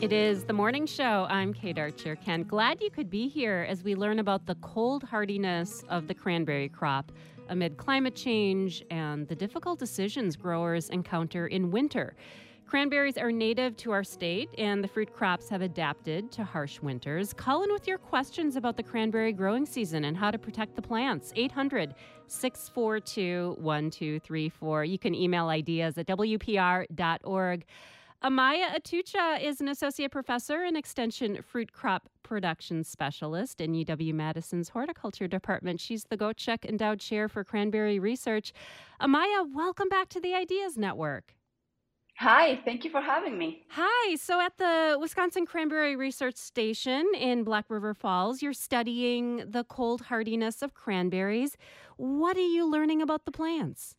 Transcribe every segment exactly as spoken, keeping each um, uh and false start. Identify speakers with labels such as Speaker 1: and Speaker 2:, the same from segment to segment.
Speaker 1: It is the morning show. I'm Kate Archer. Ken, glad you could be here as we learn about the cold hardiness of the cranberry crop amid climate change and the difficult decisions growers encounter in winter. Cranberries are native to our state, and the fruit crops have adapted to harsh winters. Call in with your questions about the cranberry growing season and how to protect the plants. eight hundred, six four two, one two three four. You can email ideas at w p r dot org. Amaya Atucha is an associate professor and extension fruit crop production specialist in U W-Madison's horticulture department. She's the Gottschalk Endowed Chair for Cranberry Research. Amaya, welcome back to the Ideas Network.
Speaker 2: Hi, thank you for having me.
Speaker 1: Hi. So at the Wisconsin Cranberry Research Station in Black River Falls, you're studying the cold hardiness of cranberries. What are you learning about the plants?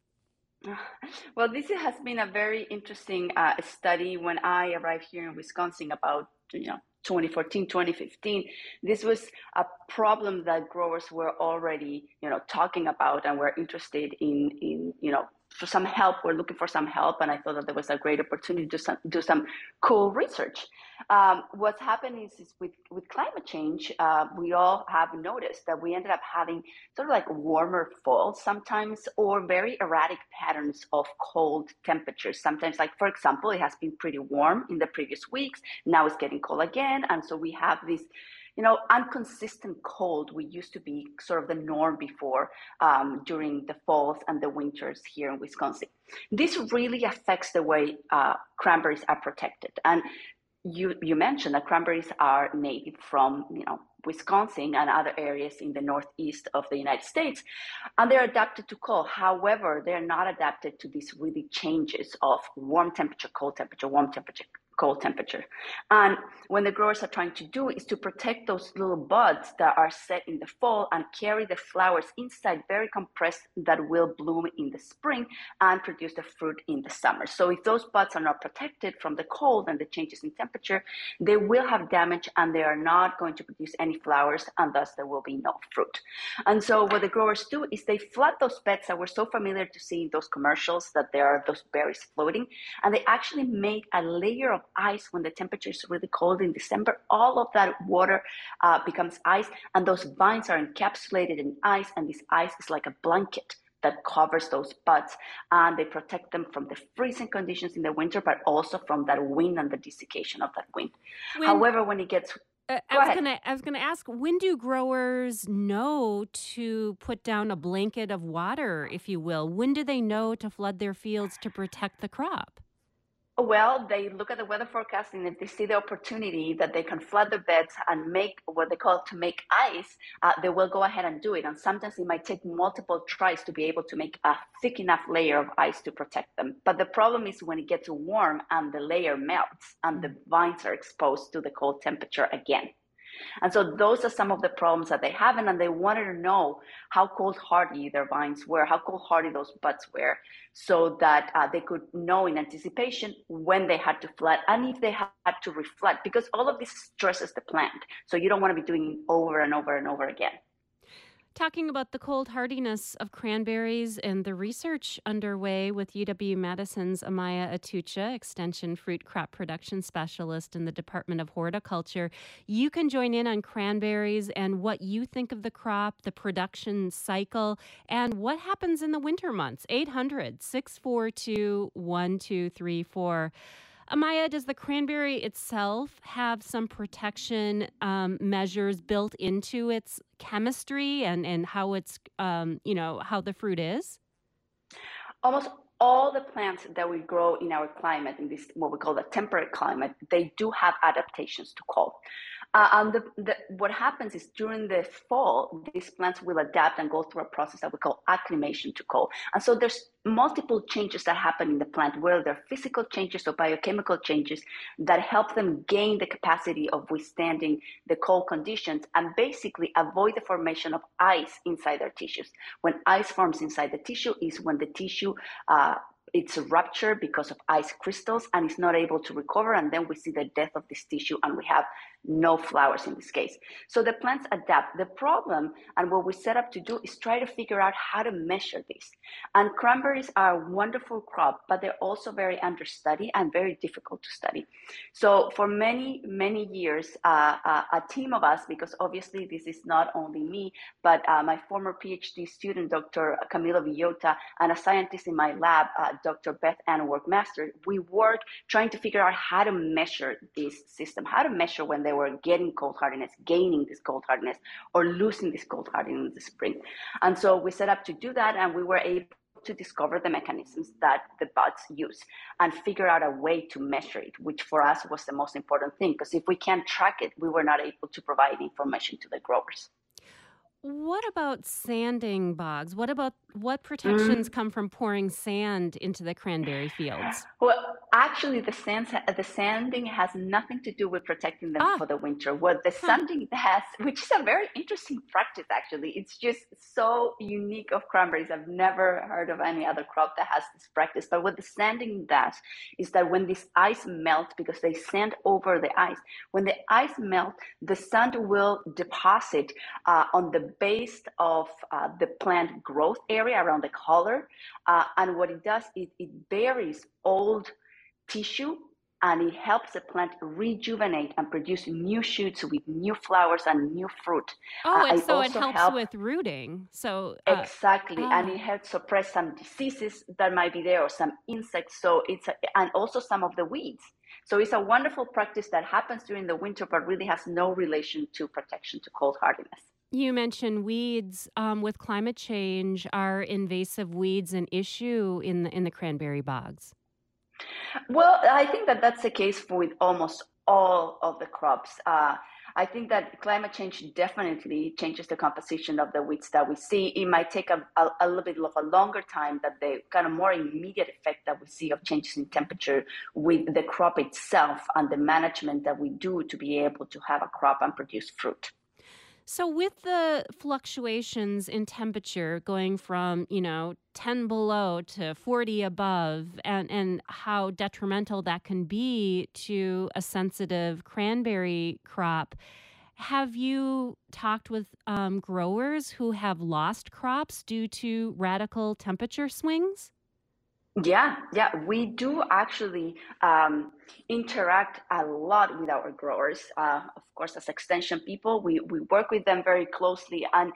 Speaker 2: Well, this has been a very interesting uh, study. When I arrived here in Wisconsin about, you know, twenty fourteen, twenty fifteen, this was a problem that growers were already, you know, talking about and were interested in, in, you know, for some help. We're looking for some help, and I thought that there was a great opportunity to do some, do some cool research. Um, what's happened is, is with, with climate change, uh, we all have noticed that we ended up having sort of like warmer falls sometimes, or very erratic patterns of cold temperatures. Sometimes, like for example, it has been pretty warm in the previous weeks. Now it's getting cold again, and so we have this, you know, inconsistent cold. We used to be sort of the norm before um, during the falls and the winters here in Wisconsin. This really affects the way uh, cranberries are protected. And you you mentioned that cranberries are native from, you know, Wisconsin and other areas in the northeast of the United States, and they're adapted to cold. However, they're not adapted to these really changes of warm temperature, cold temperature, warm temperature, cold temperature. And when the growers are trying to do is to protect those little buds that are set in the fall and carry the flowers inside, very compressed, that will bloom in the spring and produce the fruit in the summer. So if those buds are not protected from the cold and the changes in temperature, they will have damage and they are not going to produce any flowers, and thus there will be no fruit. And so what the growers do is they flood those beds that we're so familiar to see in those commercials, that there are those berries floating, and they actually make a layer of ice. When the temperature is really cold in December, all of that water uh, becomes ice, and those vines are encapsulated in ice, and this ice is like a blanket that covers those buds, and they protect them from the freezing conditions in the winter, but also from that wind and the desiccation of that wind.
Speaker 1: When
Speaker 2: However, when it gets
Speaker 1: Uh, I
Speaker 2: Go
Speaker 1: was
Speaker 2: ahead.
Speaker 1: gonna, I was gonna ask, when do growers know to put down a blanket of water, if you will? When do they know to flood their fields to protect the crop?
Speaker 2: Well, they look at the weather forecast, and if they see the opportunity that they can flood the beds and make what they call to make ice, uh, they will go ahead and do it. And sometimes it might take multiple tries to be able to make a thick enough layer of ice to protect them. But the problem is when it gets warm and the layer melts and the vines are exposed to the cold temperature again. And so those are some of the problems that they have, and they wanted to know how cold hardy their vines were, how cold hardy those buds were, so that uh, they could know in anticipation when they had to flood and if they had to reflood, because all of this stresses the plant. So you don't want to be doing it over and over and over again.
Speaker 1: Talking about the cold hardiness of cranberries and the research underway with U W-Madison's Amaya Atucha, Extension Fruit Crop Production Specialist in the Department of Horticulture. You can join in on cranberries and what you think of the crop, the production cycle, and what happens in the winter months. eight hundred, six four two, one two three four. Amaya, does the cranberry itself have some protection um, measures built into its chemistry and, and how it's, um, you know, how the fruit is?
Speaker 2: Almost all the plants that we grow in our climate, in this what we call the temperate climate, they do have adaptations to cold. Uh, and the, the, what happens is during the fall, these plants will adapt and go through a process that we call acclimation to cold. And so there's multiple changes that happen in the plant, whether they're physical changes or biochemical changes, that help them gain the capacity of withstanding the cold conditions and basically avoid the formation of ice inside their tissues. When ice forms inside the tissue is when the tissue uh, it's a rupture because of ice crystals and it's not able to recover. And then we see the death of this tissue and we have no flowers in this case. So the plants adapt. The problem and what we set up to do is try to figure out how to measure this. And cranberries are a wonderful crop, but they're also very understudied and very difficult to study. So for many, many years, uh, uh, a team of us, because obviously this is not only me, but uh, my former PhD student, Doctor Camilo Villota, and a scientist in my lab, uh, Doctor Beth Ann Workmaster, we work trying to figure out how to measure this system, how to measure when they were getting cold hardiness, gaining this cold hardiness, or losing this cold hardiness in the spring. And so we set up to do that, and we were able to discover the mechanisms that the buds use and figure out a way to measure it, which for us was the most important thing, because if we can't track it, we were not able to provide information to the growers.
Speaker 1: What about sanding bogs? What about what protections
Speaker 2: Mm.
Speaker 1: come from pouring sand into the cranberry fields?
Speaker 2: Well, actually, the sand, the sanding has nothing to do with protecting them
Speaker 1: Ah,
Speaker 2: for the winter. What the
Speaker 1: huh.
Speaker 2: sanding has, which is a very interesting practice, actually, it's just so unique of cranberries. I've never heard of any other crop that has this practice. But what the sanding does is that when this ice melts, because they sand over the ice, when the ice melts, the sand will deposit uh, on the base of uh, the plant growth area around the collar. Uh, and what it does is it buries old tissue and it helps the plant rejuvenate and produce new shoots with new flowers and new fruit.
Speaker 1: Oh,
Speaker 2: Uh,
Speaker 1: and
Speaker 2: it
Speaker 1: so it
Speaker 2: also
Speaker 1: helps
Speaker 2: helps
Speaker 1: with rooting. So, uh,
Speaker 2: exactly, and it
Speaker 1: ah,
Speaker 2: helps suppress some diseases that might be there or some insects. So it's a, and also some of the weeds. So it's a wonderful practice that happens during the winter, but really has no relation to protection to cold hardiness.
Speaker 1: you mentioned weeds. Um, with climate change, are invasive weeds an issue in the in the cranberry bogs?
Speaker 2: Well, I think that that's the case for with almost all of the crops. Uh, I think that climate change definitely changes the composition of the weeds that we see. It might take a, a, a little bit of a longer time that the kind of more immediate effect that we see of changes in temperature with the crop itself and the management that we do to be able to have a crop and produce fruit.
Speaker 1: So, with the fluctuations in temperature going from, you know, ten below to forty above, and, and how detrimental that can be to a sensitive cranberry crop, have you talked with um, growers who have lost crops due to radical temperature swings?
Speaker 2: Yeah, yeah, we do actually um, interact a lot with our growers. Uh, of course, as extension people, we, we work with them very closely and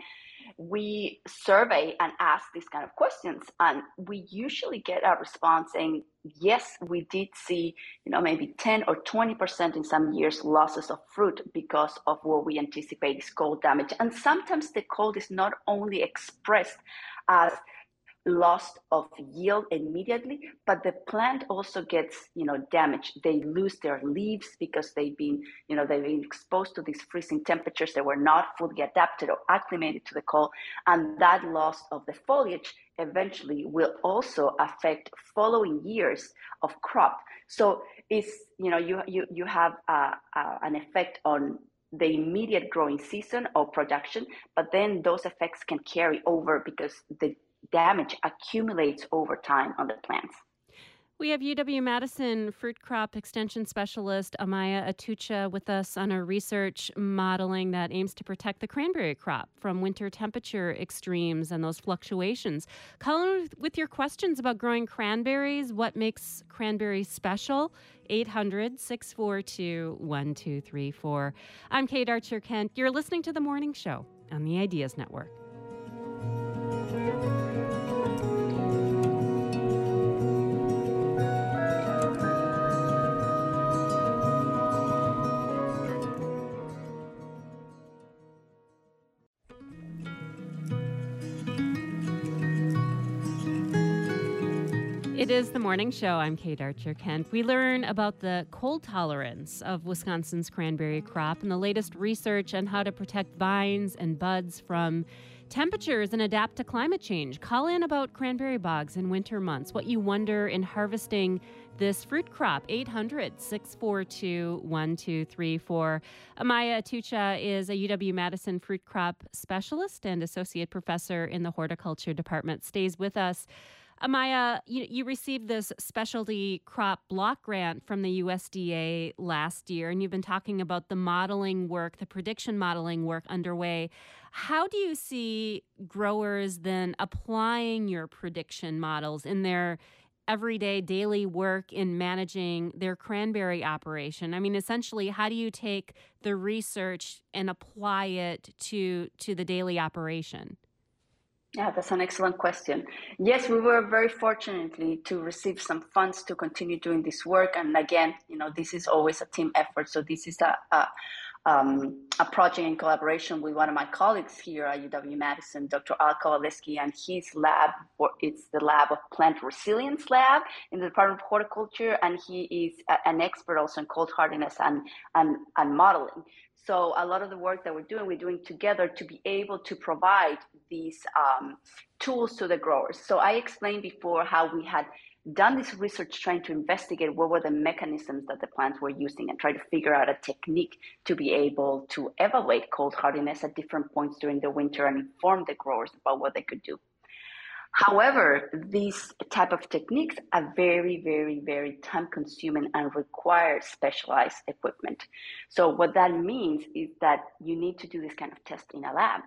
Speaker 2: we survey and ask these kind of questions. And we usually get a response saying, yes, we did see, you know, maybe ten or twenty percent in some years losses of fruit because of what we anticipate is cold damage. And sometimes the cold is not only expressed as loss of yield immediately, but the plant also gets, you know, damaged. They lose their leaves because they've been, you know, they've been exposed to these freezing temperatures. They were not fully adapted or acclimated to the cold, and that loss of the foliage eventually will also affect following years of crop. So it's, you know, you you you have uh, uh, an effect on the immediate growing season or production, but then those effects can carry over because the damage accumulates over time on the plants.
Speaker 1: We have U W-Madison fruit crop extension specialist Amaya Atucha with us on a research modeling that aims to protect the cranberry crop from winter temperature extremes and those fluctuations. Call in with with your questions about growing cranberries, what makes cranberries special. eight hundred, six four two, one two three four. I'm Kate Archer Kent. You're listening to The Morning Show on the Ideas Network. It is the morning show. I'm Kate Archer Kent. We learn about the cold tolerance of Wisconsin's cranberry crop and the latest research on how to protect vines and buds from temperatures and adapt to climate change. Call in about cranberry bogs in winter months, what you wonder in harvesting this fruit crop. eight hundred, six four two, one two three four. Amaya Atucha is a U W-Madison fruit crop specialist and associate professor in the horticulture department. Stays with us. Amaya, you, you received this specialty crop block grant from the U S D A last year, and you've been talking about the modeling work, the prediction modeling work underway. How do you see growers then applying your prediction models in their everyday daily work in managing their cranberry operation? I mean, essentially, how do you take the research and apply it to to the daily operation?
Speaker 2: Yeah, that's an excellent question. Yes, we were very fortunately to receive some funds to continue doing this work. And again, you know, this is always a team effort. So this is a, a, um, a project in collaboration with one of my colleagues here at U W-Madison, Doctor Al Kowaleski, and his lab. It's the Lab of Plant Resilience Lab in the Department of Horticulture, and he is a, an expert also in cold hardiness and, and, and modeling. So a lot of the work that we're doing, we're doing together to be able to provide these um, tools to the growers. So I explained before how we had done this research trying to investigate what were the mechanisms that the plants were using and try to figure out a technique to be able to evaluate cold hardiness at different points during the winter and inform the growers about what they could do. However, these type of techniques are very, very, very time consuming and require specialized equipment. So what that means is that you need to do this kind of test in a lab.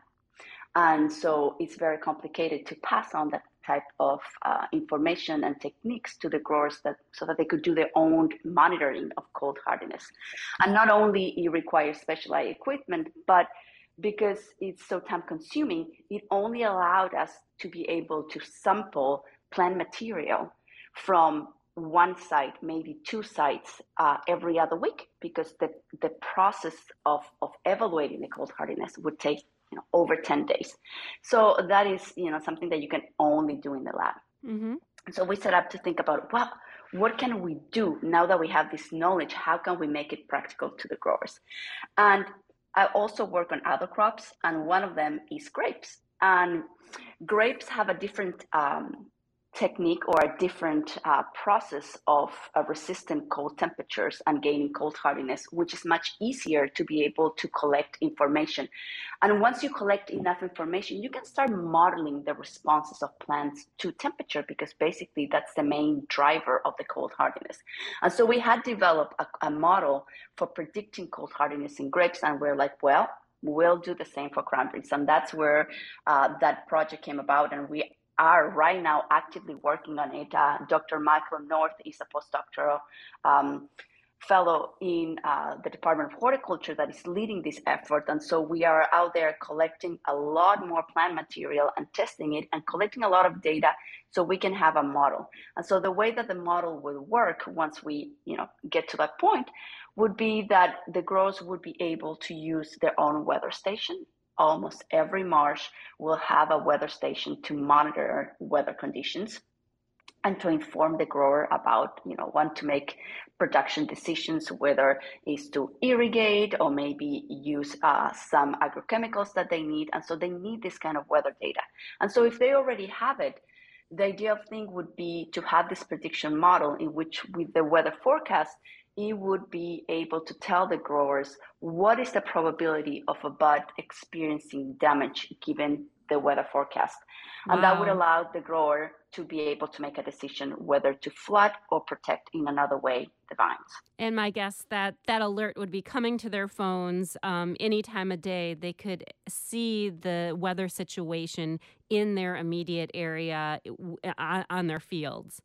Speaker 2: And so it's very complicated to pass on that type of uh, information and techniques to the growers that so that they could do their own monitoring of cold hardiness. And not only it requires specialized equipment, but because it's so time consuming, it only allowed us to be able to sample plant material from one site, maybe two sites uh, every other week, because the, the process of, of evaluating the cold hardiness would take you know, over ten days. So that is you know something that you can only do in the lab. Mm-hmm. So we set up to think about, well, what can we do now that we have this knowledge? How can we make it practical to the growers? And I also work on other crops, and one of them is grapes. And grapes have a different um, technique or a different uh, process of uh, resistant cold temperatures and gaining cold hardiness, which is much easier to be able to collect information. And once you collect enough information, you can start modeling the responses of plants to temperature, because basically that's the main driver of the cold hardiness. And so we had developed a, a model for predicting cold hardiness in grapes, and we're like, well, we'll do the same for cranberries. And that's where uh, that project came about, and we are right now actively working on it. Uh, Doctor Michael North is a postdoctoral um, fellow in uh, the Department of Horticulture that is leading this effort. And so we are out there collecting a lot more plant material and testing it and collecting a lot of data so we can have a model. And so the way that the model will work once we you know, get to that point would be that the growers would be able to use their own weather station. Almost every marsh will have a weather station to monitor weather conditions and to inform the grower about, you know, want to make production decisions, whether it's to irrigate or maybe use uh, some agrochemicals that they need. And so they need this kind of weather data. And so if they already have it, the ideal thing would be to have this prediction model in which with the weather forecast, it would be able to tell the growers what is the probability of a bud experiencing damage given the weather forecast. Wow. And that would allow the grower to be able to make a decision whether to flood or protect in another way the vines.
Speaker 1: And my guess that that alert would be coming to their phones um, any time of day. They could see the weather situation in their immediate area on, on their fields.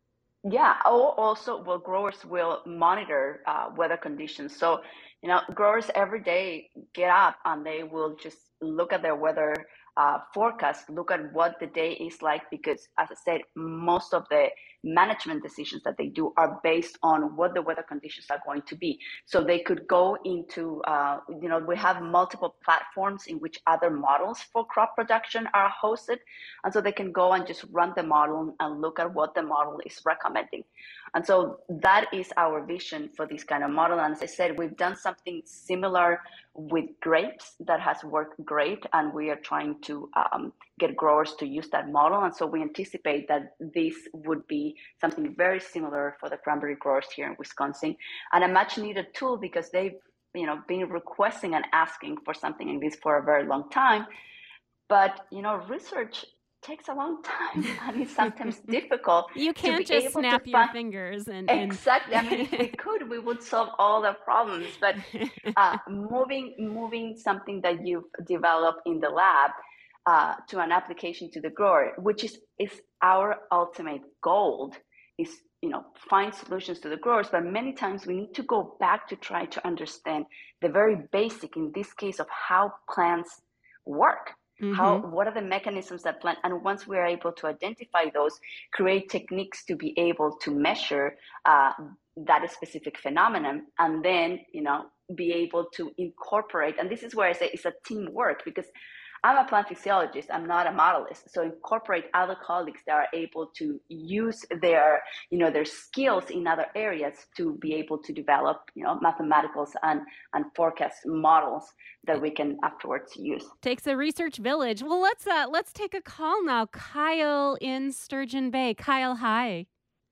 Speaker 2: Yeah, also, well, growers will monitor uh, weather conditions. So, you know, growers every day get up and they will just look at their weather uh, forecast, look at what the day is like, because as I said, most of the management decisions that they do are based on what the weather conditions are going to be. So they could go into, uh, you know, we have multiple platforms in which other models for crop production are hosted. And so they can go and just run the model and look at what the model is recommending. And so that is our vision for this kind of model. And as I said, we've done something similar with grapes that has worked great. And we are trying to um, get growers to use that model. And so we anticipate that this would be something very similar for the cranberry growers here in Wisconsin, and a much needed tool because they've you know, been requesting and asking for something like this for a very long time. But, you know, research takes a long time and it's sometimes difficult
Speaker 1: You
Speaker 2: to
Speaker 1: can't
Speaker 2: be
Speaker 1: just
Speaker 2: able to
Speaker 1: snap your
Speaker 2: find.
Speaker 1: fingers and and
Speaker 2: Exactly. I mean, if we could, we would solve all the problems. But uh, moving moving something that you've developed in the lab uh, to an application to the grower, which is is our ultimate goal, is you know find solutions to the growers. But many times we need to go back to try to understand the very basic, in this case, of how plants work. How,
Speaker 1: hmm
Speaker 2: what are the mechanisms that plant, and once we are able to identify those, create techniques to be able to measure uh, that specific phenomenon, and then you know be able to incorporate. And this is where I say it's a teamwork, because I'm a plant physiologist, I'm not a modelist. So incorporate other colleagues that are able to use their, you know, their skills in other areas to be able to develop, you know, mathematicals and, and forecast models that we can afterwards use.
Speaker 1: Takes a research village. Well, let's uh let's take a call now. Kyle in Sturgeon Bay. Kyle, hi.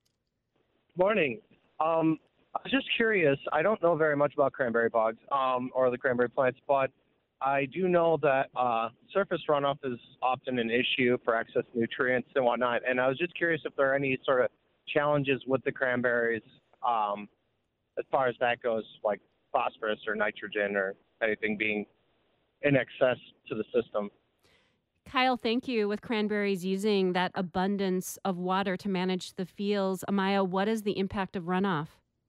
Speaker 3: Morning. Um, I was just curious. I don't know very much about cranberry bogs um, or the cranberry plants, but I do know that uh, surface runoff is often an issue for excess nutrients and whatnot. And I was just curious if there are any sort of challenges with the cranberries um, as far as that goes, like phosphorus or nitrogen or anything being in excess to the system.
Speaker 1: Kyle, thank you. With cranberries using that abundance of water to manage the fields, Amaya, what is the impact of runoff?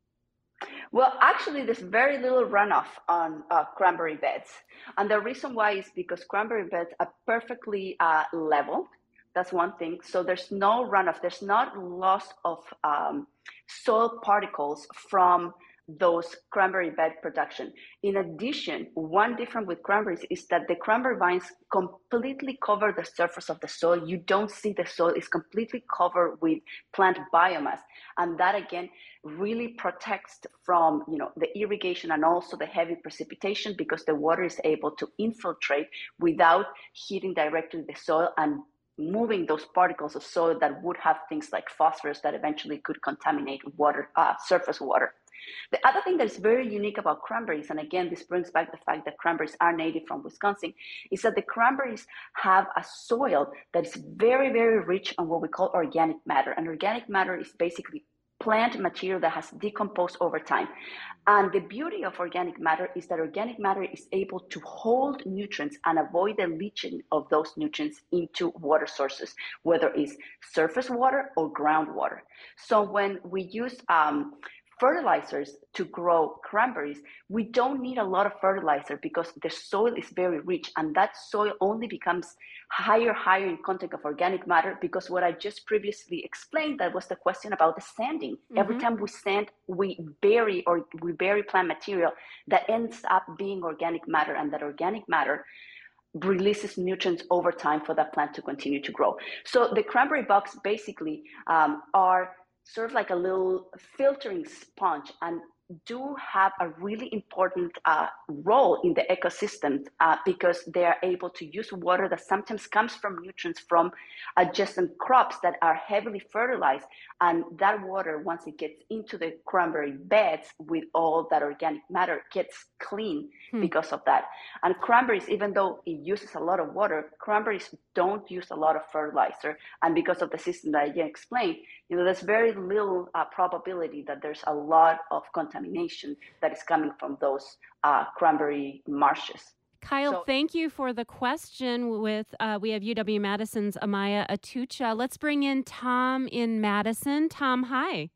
Speaker 2: Well, actually, there's very little runoff on uh, cranberry beds. And the reason why is because cranberry beds are perfectly uh, level. That's one thing. So there's no runoff. There's not loss of um, soil particles from those cranberry bed production. In addition, one difference with cranberries is that the cranberry vines completely cover the surface of the soil. You don't see the soil. It's completely covered with plant biomass. And that, again, really protects from you know the irrigation and also the heavy precipitation, because the water is able to infiltrate without hitting directly the soil and moving those particles of soil that would have things like phosphorus that eventually could contaminate water, uh, surface water. The other thing that is very unique about cranberries, and again, this brings back the fact that cranberries are native from Wisconsin, is that the cranberries have a soil that is very, very rich on what we call organic matter. And organic matter is basically plant material that has decomposed over time. And the beauty of organic matter is that organic matter is able to hold nutrients and avoid the leaching of those nutrients into water sources, whether it's surface water or groundwater. So when we use um, fertilizers to grow cranberries, we don't need a lot of fertilizer because the soil is very rich, and that soil only becomes higher, higher in content of organic matter, because what I just previously explained, that was the question about the sanding. Mm-hmm. Every time we sand, we bury or we bury plant material that ends up being organic matter, and that organic matter releases nutrients over time for that plant to continue to grow. So the cranberry bogs basically um, are sort of like a little filtering sponge, and do have a really important uh, role in the ecosystem uh, because they are able to use water that sometimes comes from nutrients from adjacent crops that are heavily fertilized. And that water, once it gets into the cranberry beds with all that organic matter, gets clean hmm. because of that. And cranberries, even though it uses a lot of water, cranberries don't use a lot of fertilizer. And because of the system that I just explained, you know, there's very little uh, probability that there's a lot of contamination that is coming from those uh, cranberry marshes.
Speaker 1: Kyle,
Speaker 2: So-
Speaker 1: thank you for the question. With uh, we have U W-Madison's Amaya Atucha. Let's bring in Tom in Madison. Tom, hi.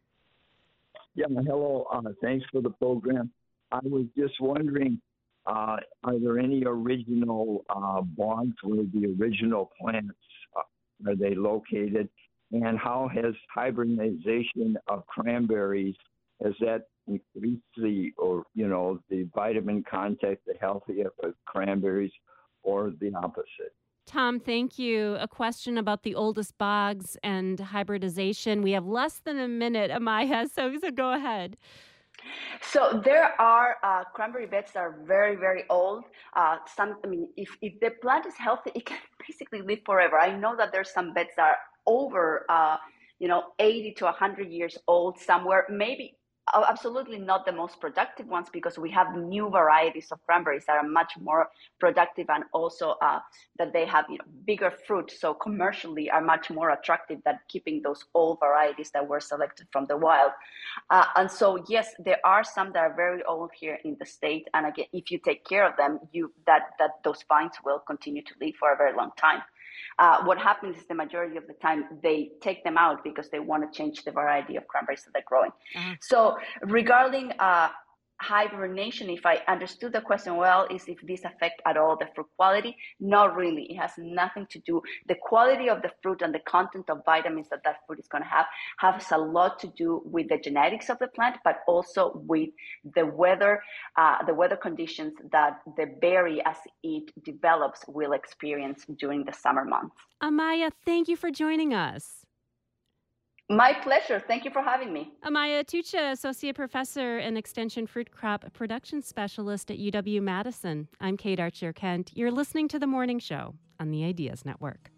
Speaker 4: Yeah, hello. Uh, thanks for the program. I was just wondering, uh, are there any original uh, bogs where the original plants uh, are they located? And how has hybridization of cranberries, has that increased the, or, you know, the vitamin content, the healthy of cranberries, or the opposite?
Speaker 1: Tom, thank you. A question about the oldest bogs and hybridization. We have less than a minute, Amaya, so, so go ahead.
Speaker 2: So there are uh, cranberry beds that are very, very old. Uh, some, I mean, if, if the plant is healthy, it can basically live forever. I know that there's some beds that are over, uh, you know, eighty to one hundred years old somewhere, maybe uh, absolutely not the most productive ones, because we have new varieties of cranberries that are much more productive, and also uh, that they have, you know, bigger fruit, so commercially are much more attractive than keeping those old varieties that were selected from the wild. Uh, and so yes, there are some that are very old here in the state, and again, if you take care of them, you that that those vines will continue to live for a very long time. Uh, what happens is the majority of the time they take them out because they want to change the variety of cranberries that they're growing. Uh-huh. So regarding uh, hibernation, if I understood the question well, is if this affect at all the fruit quality? Not really. It has nothing to do. The quality of the fruit and the content of vitamins that that fruit is going to have has a lot to do with the genetics of the plant, but also with the weather, uh, the weather conditions that the berry, as it develops, will experience during the summer months.
Speaker 1: Amaya, thank you for joining us.
Speaker 2: My pleasure. Thank you for having me.
Speaker 1: Amaya Tucha, Associate Professor and Extension Fruit Crop Production Specialist at U W-Madison. I'm Kate Archer-Kent. You're listening to The Morning Show on the Ideas Network.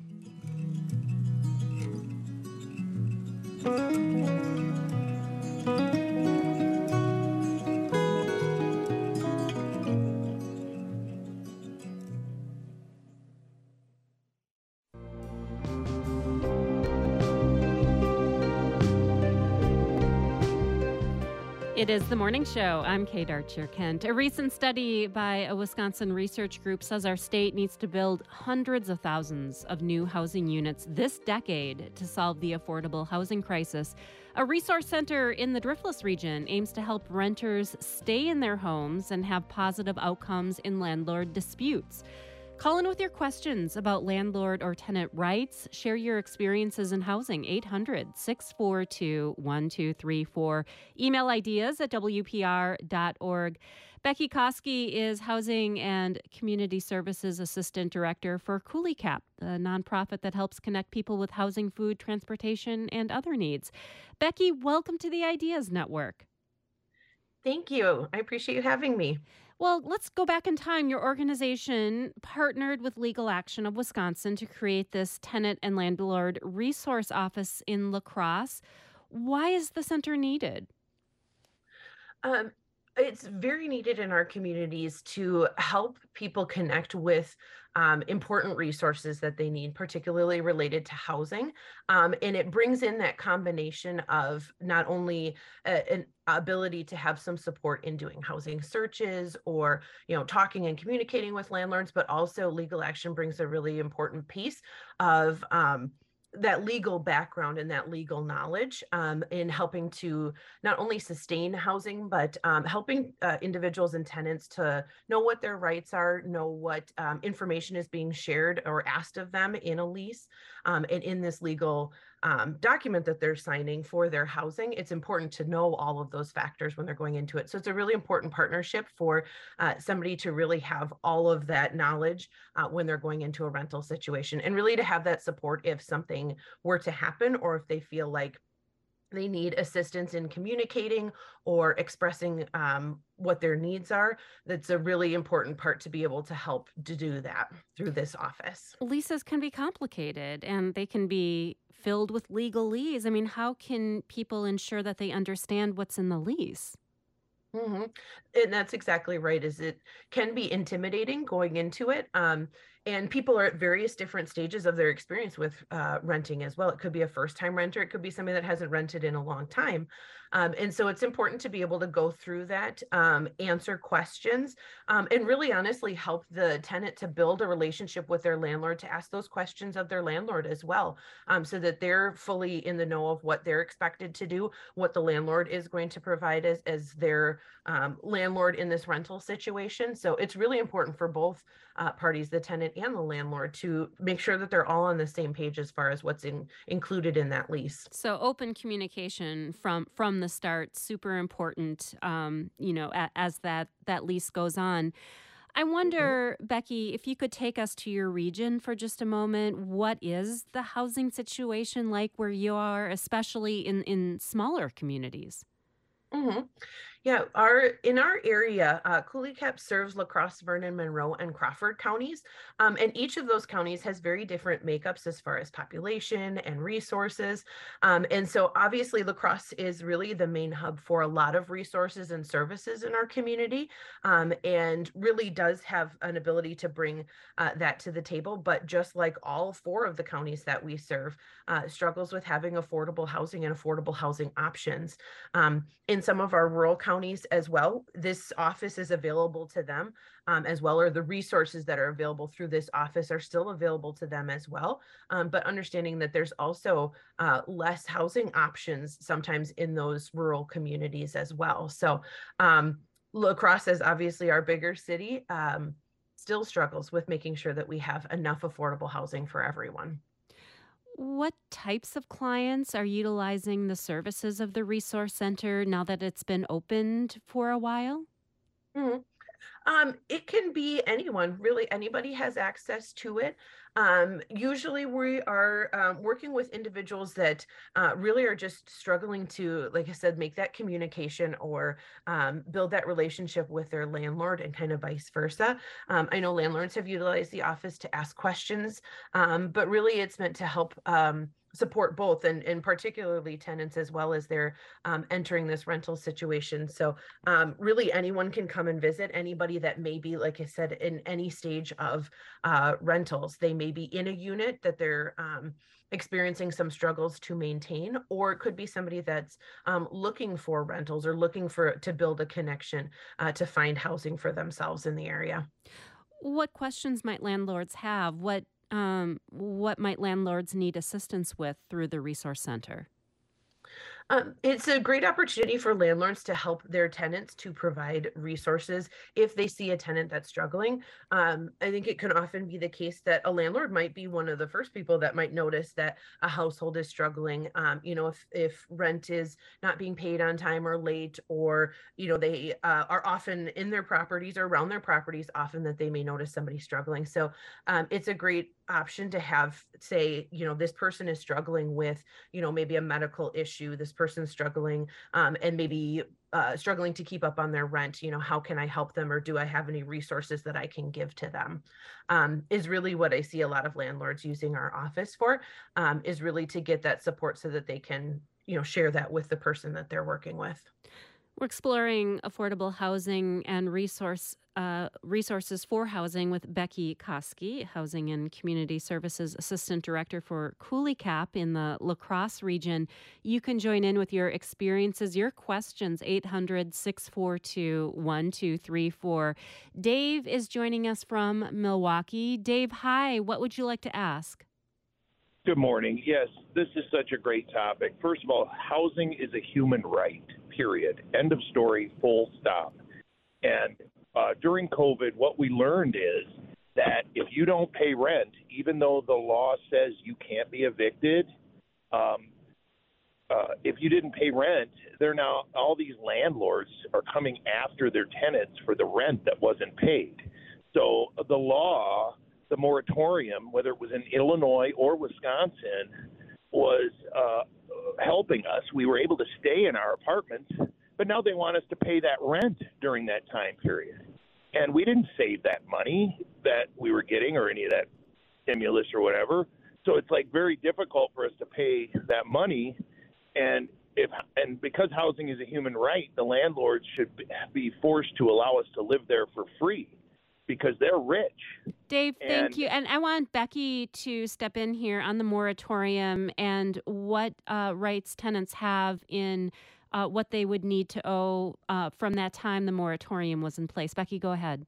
Speaker 1: It is The Morning Show. I'm Kate Archer-Kent. A recent study by a Wisconsin research group says our state needs to build hundreds of thousands of new housing units this decade to solve the affordable housing crisis. A resource center in the Driftless region aims to help renters stay in their homes and have positive outcomes in landlord disputes. Call in with your questions about landlord or tenant rights. Share your experiences in housing. eight hundred, six four two, one two three four. Email ideas at w p r dot org. Becky Koski is Housing and Community Services Assistant Director for CooleyCap, the nonprofit that helps connect people with housing, food, transportation, and other needs. Becky, welcome to the Ideas Network.
Speaker 5: Thank you. I appreciate you having me.
Speaker 1: Well, let's go back in time. Your organization partnered with Legal Action of Wisconsin to create this tenant and landlord resource office in La Crosse. Why is the center needed?
Speaker 5: Um, it's very needed in our communities to help people connect with um, important resources that they need, particularly related to housing. Um, and it brings in that combination of not only a, an ability to have some support in doing housing searches or, you know, talking and communicating with landlords, but also Legal Action brings a really important piece of um, that legal background and that legal knowledge um, in helping to not only sustain housing, but um, helping uh, individuals and tenants to know what their rights are, know what um, information is being shared or asked of them in a lease. Um, and in this legal um, document that they're signing for their housing, it's important to know all of those factors when they're going into it. So it's a really important partnership for uh, somebody to really have all of that knowledge uh, when they're going into a rental situation, and really to have that support if something were to happen, or if they feel like they need assistance in communicating or expressing um, what their needs are. That's a really important part to be able to help to do that through this office.
Speaker 1: Leases can be complicated and they can be filled with legalese. I mean, how can people ensure that they understand what's in the lease?
Speaker 5: Mm-hmm. And that's exactly right. Is it can be intimidating going into it. Um, and people are at various different stages of their experience with uh, renting as well. It could be a first time renter. It could be somebody that hasn't rented in a long time. Um, and so it's important to be able to go through that, um, answer questions, um, and really honestly help the tenant to build a relationship with their landlord, to ask those questions of their landlord as well, um, so that they're fully in the know of what they're expected to do, what the landlord is going to provide as, as their um, landlord in this rental situation. So it's really important for both uh, parties, the tenant and the landlord, to make sure that they're all on the same page as far as what's in, included in that lease.
Speaker 1: So open communication from from the start, super important, um, you know, a, as that, that lease goes on. I wonder, mm-hmm. Becky, if you could take us to your region for just a moment. What is the housing situation like where you are, especially in, in smaller communities?
Speaker 5: Mm-hmm. Yeah, our in our area, uh, Cooley Cap serves La Crosse, Vernon, Monroe, and Crawford counties, um, and each of those counties has very different makeups as far as population and resources. Um, and so, obviously, La Crosse is really the main hub for a lot of resources and services in our community, um, and really does have an ability to bring uh, that to the table. But just like all four of the counties that we serve, uh, struggles with having affordable housing and affordable housing options. Um, in some of our rural counties as well, this office is available to them um, as well, or the resources that are available through this office are still available to them as well. Um, but understanding that there's also uh, less housing options sometimes in those rural communities as well. So um, La Crosse is obviously our bigger city, um, still struggles with making sure that we have enough affordable housing for everyone.
Speaker 1: What types of clients are utilizing the services of the Resource Center now that it's been opened for a while?
Speaker 5: Mhm. Um, it can be anyone, really. Anybody has access to it. Um, usually, we are um, working with individuals that uh, really are just struggling to, like I said, make that communication or um, build that relationship with their landlord, and kind of vice versa. Um, I know landlords have utilized the office to ask questions, um, but really, it's meant to help. Um, support both, and, and particularly tenants as well as they're um, entering this rental situation. So um, really anyone can come and visit. Anybody that may be, like I said, in any stage of uh, rentals. They may be in a unit that they're um, experiencing some struggles to maintain, or it could be somebody that's um, looking for rentals or looking for to build a connection uh, to find housing for themselves in the area.
Speaker 1: What questions might landlords have? What um, what might landlords need assistance with through the Resource Center?
Speaker 5: Um, it's a great opportunity for landlords to help their tenants to provide resources if they see a tenant that's struggling. Um, I think it can often be the case that a landlord might be one of the first people that might notice that a household is struggling. Um, you know, if if rent is not being paid on time or late, or you know they uh, are often in their properties or around their properties, often that they may notice somebody struggling. So um, it's a great option to have, say, you know, this person is struggling with, you know, maybe a medical issue. This person's struggling um, and maybe uh, struggling to keep up on their rent. You know, how can I help them, or do I have any resources that I can give to them? Um, is really what I see a lot of landlords using our office for, um, is really to get that support so that they can, you know, share that with the person that they're working with.
Speaker 1: We're exploring affordable housing and resource uh, resources for housing with Becky Koski, Housing and Community Services Assistant Director for Cooley Cap in the La Crosse region. You can join in with your experiences, your questions, eight hundred, six four two, one two three four. Dave is joining us from Milwaukee. Dave, hi. What would you like to ask?
Speaker 6: Good morning. Yes, this is such a great topic. First of all, housing is a human right, period. End of story, full stop. And uh, during COVID, what we learned is that if you don't pay rent, even though the law says you can't be evicted, um, uh, if you didn't pay rent, they're now, all these landlords are coming after their tenants for the rent that wasn't paid. So the law, the moratorium, whether it was in Illinois or Wisconsin, was uh, helping us. We were able to stay in our apartments, but now they want us to pay that rent during that time period. And we didn't save that money that we were getting or any of that stimulus or whatever. So it's like very difficult for us to pay that money. And if and because housing is a human right, the landlords should be forced to allow us to live there for free, because they're rich.
Speaker 1: Dave, thank
Speaker 6: And
Speaker 1: you. And I want Becky to step in here on the moratorium and what uh, rights tenants have in uh, what they would need to owe uh, from that time the moratorium was in place. Becky, go ahead.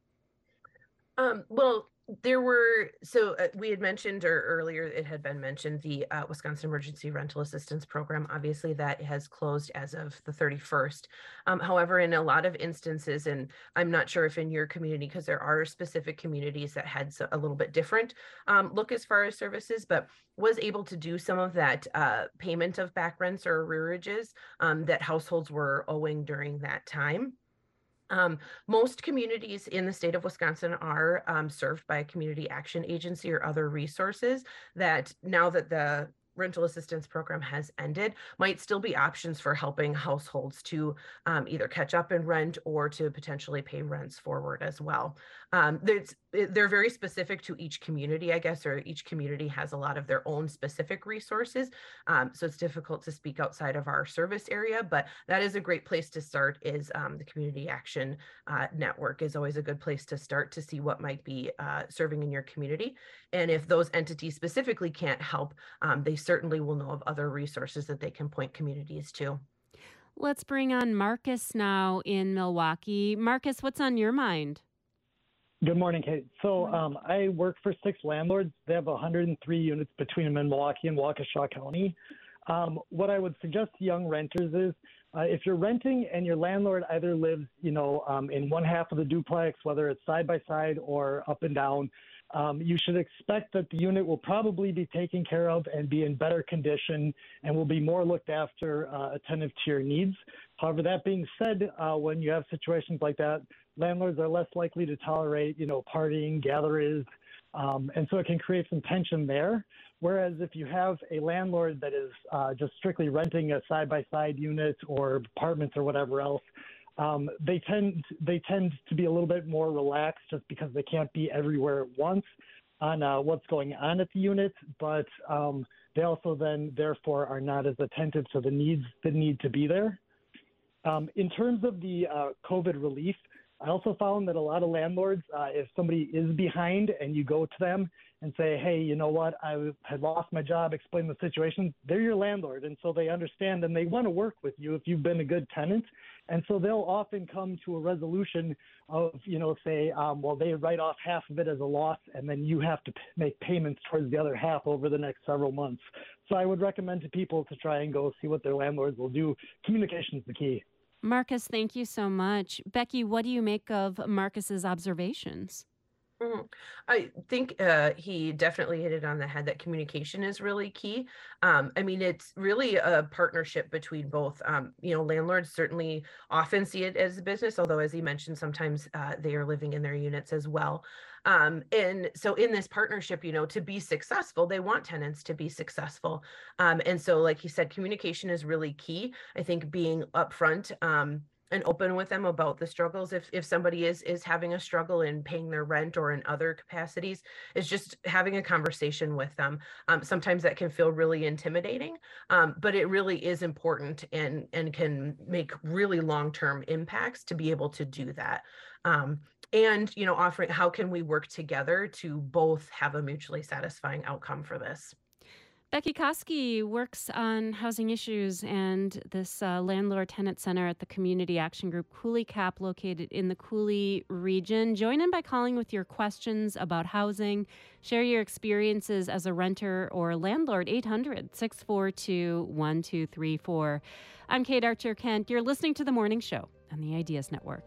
Speaker 5: Um, well, there were, so uh, we had mentioned, or earlier it had been mentioned, the uh, Wisconsin Emergency Rental Assistance Program. Obviously, that has closed as of the thirty-first. Um, however, in a lot of instances, and I'm not sure if in your community, because there are specific communities that had so, a little bit different um, look as far as services, but was able to do some of that uh, payment of back rents or arrearages um, that households were owing during that time. Um, most communities in the state of Wisconsin are um, served by a community action agency or other resources that, now that the rental assistance program has ended might still be options for helping households to um, either catch up in rent or to potentially pay rents forward as well. Um, there's, they're very specific to each community, I guess, or each community has a lot of their own specific resources. Um, so it's difficult to speak outside of our service area, but that is a great place to start. Is um, the Community Action uh, Network is always a good place to start to see what might be uh, serving in your community. And if those entities specifically can't help, um, they certainly will know of other resources that they can point communities to.
Speaker 1: Let's bring on Marcus now in Milwaukee. Marcus, what's on your mind?
Speaker 7: Good morning, Kate. So um, I work for six landlords. They have one hundred three units between them in Milwaukee and Waukesha County. Um, what I would suggest to young renters is uh, if you're renting and your landlord either lives, you know, um, in one half of the duplex, whether it's side by side or up and down, um, you should expect that the unit will probably be taken care of and be in better condition and will be more looked after, uh, attentive to your needs. However, that being said, uh, when you have situations like that, landlords are less likely to tolerate, you know, partying, gatherers, um, and so it can create some tension there. Whereas if you have a landlord that is uh, just strictly renting a side-by-side unit or apartments or whatever else, um, they tend they tend to be a little bit more relaxed just because they can't be everywhere at once on uh, what's going on at the unit, but um, they also then therefore are not as attentive to the needs that need to be there. Um, in terms of the uh, COVID relief, I also found that a lot of landlords, uh, if somebody is behind and you go to them and say, hey, you know what, I had lost my job, explain the situation, they're your landlord. And so they understand and they want to work with you if you've been a good tenant. And so they'll often come to a resolution of, you know, say, um, well, they write off half of it as a loss and then you have to p- make payments towards the other half over the next several months. So I would recommend to people to try and go see what their landlords will do. Communication is the key.
Speaker 1: Marcus, thank you so much. Becky, what do you make of Marcus's observations?
Speaker 5: Mm-hmm. I think uh, he definitely hit it on the head that communication is really key. Um, I mean, it's really a partnership between both. Um, you know, landlords certainly often see it as a business, although, as he mentioned, sometimes uh, they are living in their units as well. Um, and so in this partnership, you know, to be successful, they want tenants to be successful. Um, and so, like he said, communication is really key. I think being upfront um, and open with them about the struggles. If if somebody is is having a struggle in paying their rent or in other capacities, is just having a conversation with them. Um, sometimes that can feel really intimidating, um, but it really is important and and can make really long-term impacts to be able to do that. Um, and you know, offering how can we work together to both have a mutually satisfying outcome for this.
Speaker 1: Becky Koski works on housing issues and this uh, landlord-tenant center at the Community Action Group Coulee Cap, located in the Coulee region. Join in by calling with your questions about housing. Share your experiences as a renter or landlord. eight hundred, six four two, one two three four. I'm Kate Archer Kent. You're listening to The Morning Show on the Ideas Network.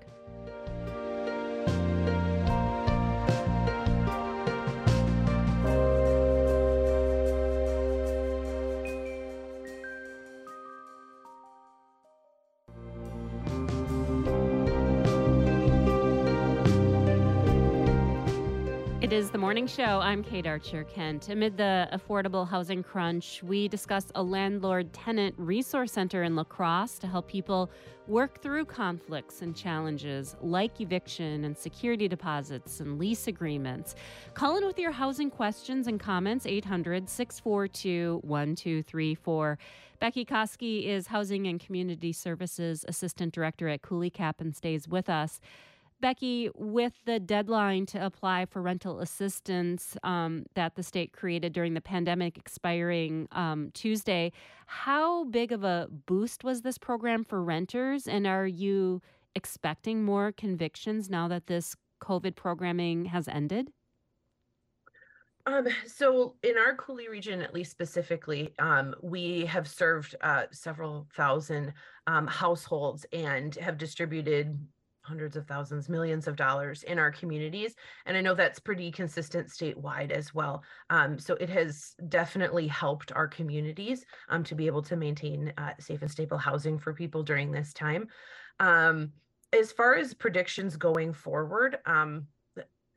Speaker 1: It is The Morning Show. I'm Kate Archer Kent. Amid the affordable housing crunch, we discuss a landlord-tenant resource center in La Crosse to help people work through conflicts and challenges like eviction and security deposits and lease agreements. Call in with your housing questions and comments, eight hundred, six four two, one two three four. Becky Koski is Housing and Community Services Assistant Director at Coulee Cap and stays with us. Becky, with the deadline to apply for rental assistance um, that the state created during the pandemic expiring um, Tuesday, how big of a boost was this program for renters? And are you expecting more convictions now that this COVID programming has ended?
Speaker 5: Um, so in our Coulee region, at least specifically, um, we have served uh, several thousand um, households and have distributed hundreds of thousands, millions of dollars in our communities. And I know that's pretty consistent statewide as well. Um, so it has definitely helped our communities um, to be able to maintain uh, safe and stable housing for people during this time. Um, as far as predictions going forward, um,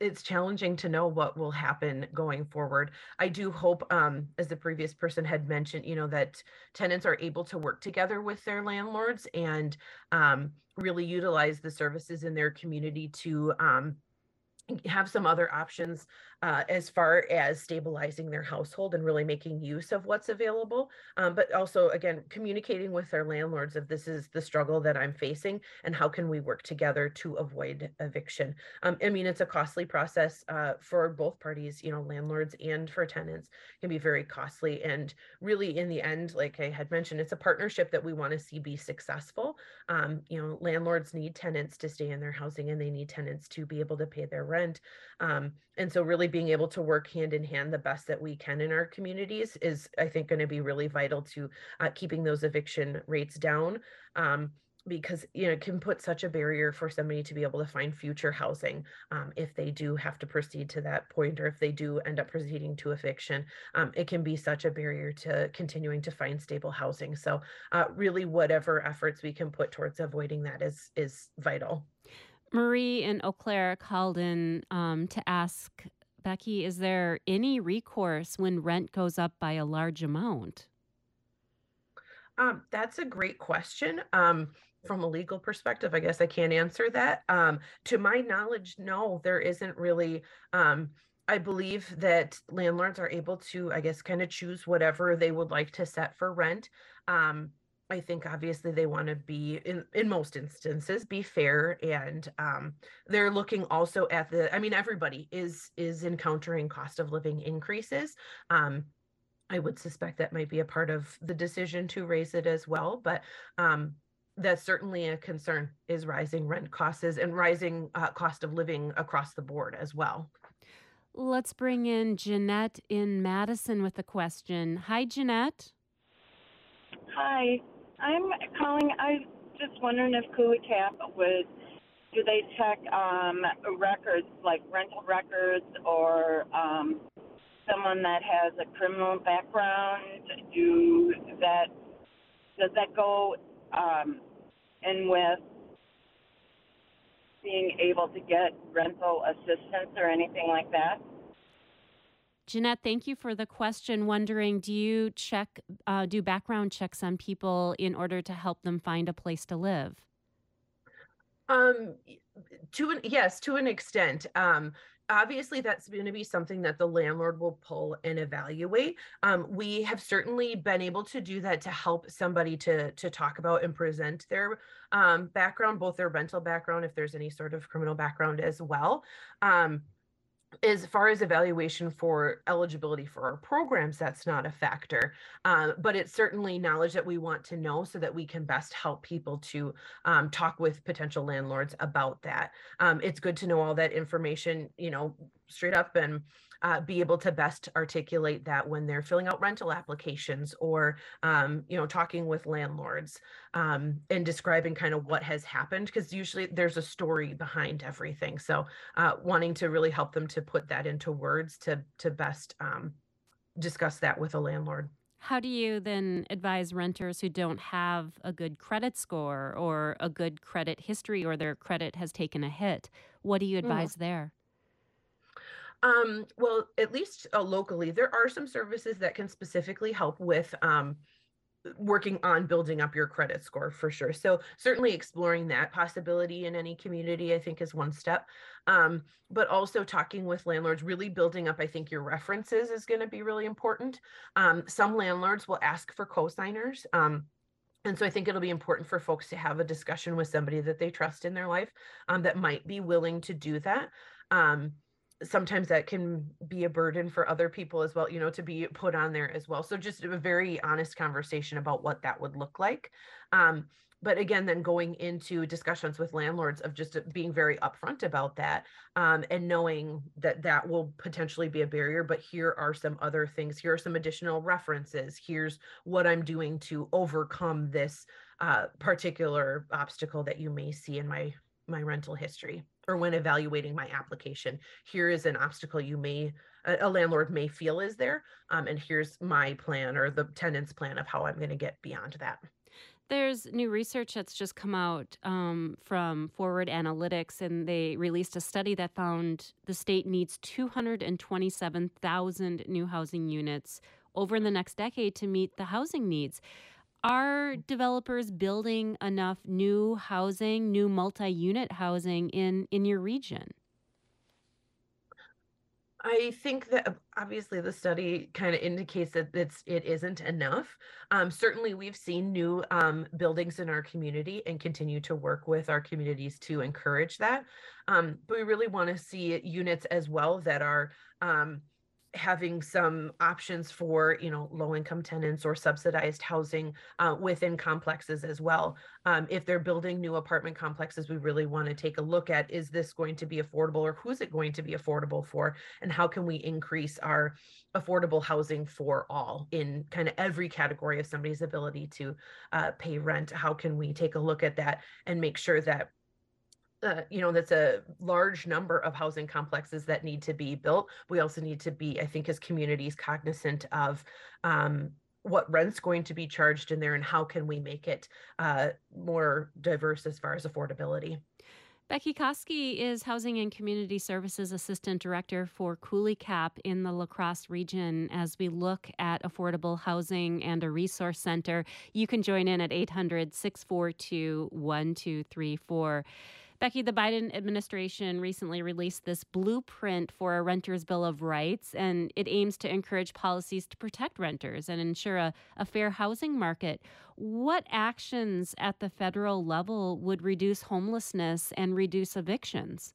Speaker 5: it's challenging to know what will happen going forward. I do hope, um, as the previous person had mentioned, you know, that tenants are able to work together with their landlords and um, really utilize the services in their community to um, have some other options uh, as far as stabilizing their household and really making use of what's available. Um, but also, again, communicating with their landlords if this is the struggle that I'm facing and how can we work together to avoid eviction. Um, I mean, it's a costly process uh, for both parties, you know, landlords and for tenants. It can be very costly. And really, in the end, like I had mentioned, it's a partnership that we want to see be successful. Um, you know, landlords need tenants to stay in their housing and they need tenants to be able to pay their rent. Um, and so really being able to work hand in hand the best that we can in our communities is, I think, going to be really vital to uh, keeping those eviction rates down. Um, because, you know, it can put such a barrier for somebody to be able to find future housing um, if they do have to proceed to that point, or if they do end up proceeding to eviction. Um, it can be such a barrier to continuing to find stable housing. So uh, really whatever efforts we can put towards avoiding that is is vital.
Speaker 1: Marie in Eau Claire called in um, to ask, Becky, is there any recourse when rent goes up by a large amount?
Speaker 5: Um, that's a great question. Um, from a legal perspective, I guess I can't answer that. Um, to my knowledge, no, there isn't really. Um, I believe that landlords are able to, I guess, kind of choose whatever they would like to set for rent. Um, I think obviously they want to be in in most instances be fair, and um, they're looking also at the. I mean, everybody is is encountering cost of living increases. Um, I would suspect that might be a part of the decision to raise it as well, but um, that's certainly a concern, is rising rent costs and rising uh, cost of living across the board as well.
Speaker 1: Let's bring in Jeanette in Madison with a question. Hi, Jeanette.
Speaker 8: Hi, I'm calling. I was just wondering if Cooley-Tap would, do they check um, records, like rental records, or um, someone that has a criminal background? Do that? Does that go um, in with being able to get rental assistance or anything like that?
Speaker 1: Jeanette, thank you for the question. Wondering, do you check, uh, do background checks on people in order to help them find a place to live?
Speaker 5: Um, to an, yes, to an extent. Um, obviously, that's going to be something that the landlord will pull and evaluate. Um, we have certainly been able to do that to help somebody to to talk about and present their um, background, both their rental background, if there's any sort of criminal background as well. Um, as far as evaluation for eligibility for our programs, that's not a factor, um, but it's certainly knowledge that we want to know so that we can best help people to um, talk with potential landlords about that. Um, it's good to know all that information, you know, straight up, and uh, be able to best articulate that when they're filling out rental applications, or, um, you know, talking with landlords um, and describing kind of what has happened, because usually there's a story behind everything. So uh, wanting to really help them to put that into words to, to best um, discuss that with a landlord.
Speaker 1: How do you then advise renters who don't have a good credit score or a good credit history, or their credit has taken a hit? What do you advise mm. there?
Speaker 5: Um, well, at least uh, locally, there are some services that can specifically help with um, working on building up your credit score, for sure. So certainly exploring that possibility in any community, I think, is one step. Um, but also talking with landlords, really building up, I think, your references is going to be really important. Um, some landlords will ask for co-signers. Um, And so I think it'll be important for folks to have a discussion with somebody that they trust in their life um, that might be willing to do that. Um, sometimes that can be a burden for other people as well, you know, to be put on there as well. So just a very honest conversation about what that would look like. Um, but again, then going into discussions with landlords of just being very upfront about that um, and knowing that that will potentially be a barrier, but here are some other things. Here are some additional references. Here's what I'm doing to overcome this uh, particular obstacle that you may see in my my rental history or when evaluating my application. Here is an obstacle you may, a, a landlord may feel is there, um, and here's my plan or the tenant's plan of how I'm going to get beyond that.
Speaker 1: There's new research that's just come out um, from Forward Analytics, and they released a study that found the state needs two hundred twenty-seven thousand new housing units over the next decade to meet the housing needs. Are developers building enough new housing, new multi-unit housing in, in your region?
Speaker 5: I think that obviously the study kind of indicates that it's it isn't enough. Um, certainly, we've seen new um, buildings in our community and continue to work with our communities to encourage that. Um, but we really want to see units as well that are um, having some options for, you know, low-income tenants or subsidized housing uh, within complexes as well. Um, if they're building new apartment complexes, we really want to take a look at, is this going to be affordable, or who's it going to be affordable for? And how can we increase our affordable housing for all in kind of every category of somebody's ability to uh, pay rent? How can we take a look at that and make sure that Uh, you know, that's a large number of housing complexes that need to be built. We also need to be, I think, as communities, cognizant of um, what rent's going to be charged in there and how can we make it uh, more diverse as far as affordability.
Speaker 1: Becky Koski is Housing and Community Services Assistant Director for Coulee Cap in the La Crosse region. As we look at affordable housing and a resource center, you can join in at eight hundred, six four two, one two three four. Becky, the Biden administration recently released this blueprint for a renter's bill of rights, and it aims to encourage policies to protect renters and ensure a, a fair housing market. What actions at the federal level would reduce homelessness and reduce evictions?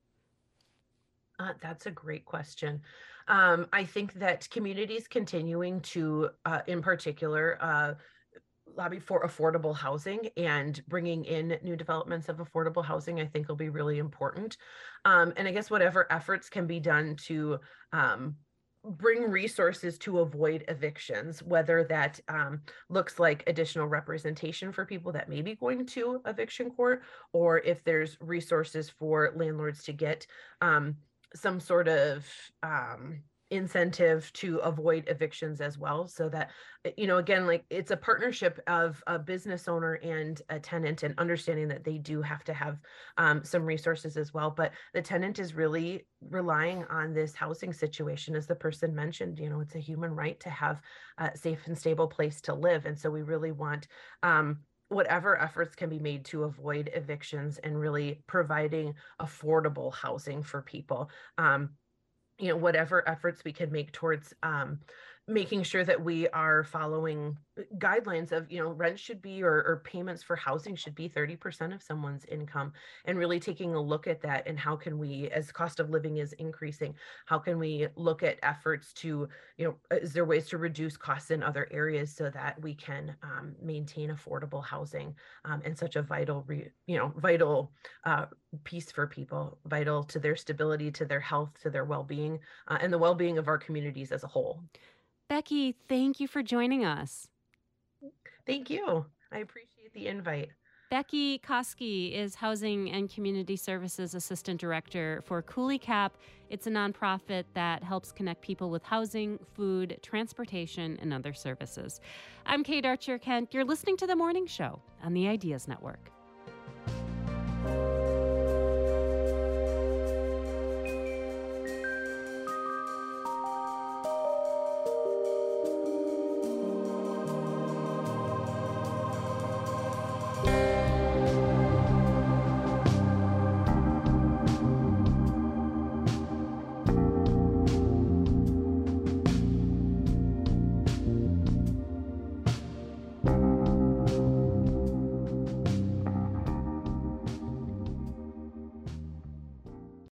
Speaker 5: Uh, that's a great question. Um, I think that communities continuing to, uh, in particular, uh, lobby for affordable housing and bringing in new developments of affordable housing, I think will be really important. Um, and I guess whatever efforts can be done to um, bring resources to avoid evictions, whether that um, looks like additional representation for people that may be going to eviction court, or if there's resources for landlords to get um, some sort of um, incentive to avoid evictions as well, so that, you know, again, like it's a partnership of a business owner and a tenant, and understanding that they do have to have um, some resources as well. But the tenant is really relying on this housing situation. As the person mentioned, you know, it's a human right to have a safe and stable place to live. And so we really want um, whatever efforts can be made to avoid evictions and really providing affordable housing for people. Um, you know, whatever efforts we can make towards um, making sure that we are following guidelines of, you know, rent should be, or, or payments for housing should be thirty percent of someone's income, and really taking a look at that. And how can we, as cost of living is increasing, how can we look at efforts to, you know, is there ways to reduce costs in other areas so that we can um, maintain affordable housing um, and such a vital, re, you know, vital uh, piece for people, vital to their stability, to their health, to their well-being, uh, and the well-being of our communities as a whole.
Speaker 1: Becky, thank you for joining us.
Speaker 5: Thank you. I appreciate the invite.
Speaker 1: Becky Koski is Housing and Community Services Assistant Director for Coulee Cap. It's a nonprofit that helps connect people with housing, food, transportation, and other services. I'm Kate Archer Kent. You're listening to The Morning Show on the Ideas Network.